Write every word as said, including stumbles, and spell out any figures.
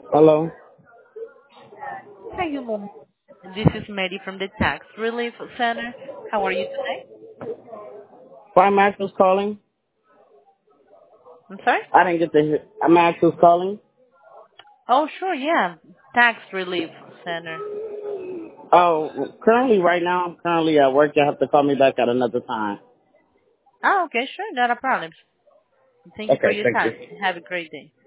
Hello. Hi, good morning. This is Mary from the Tax Relief Center. How are you today? Why Max was calling? I'm sorry? I didn't get to hear. Max was calling. Oh, sure, yeah. Tax Relief Center. Oh, currently, right now, I'm currently at work. You have to call me back at another time. Oh, okay, sure, not a problem. Thank you for Okay, your thank time. you. Have a great day.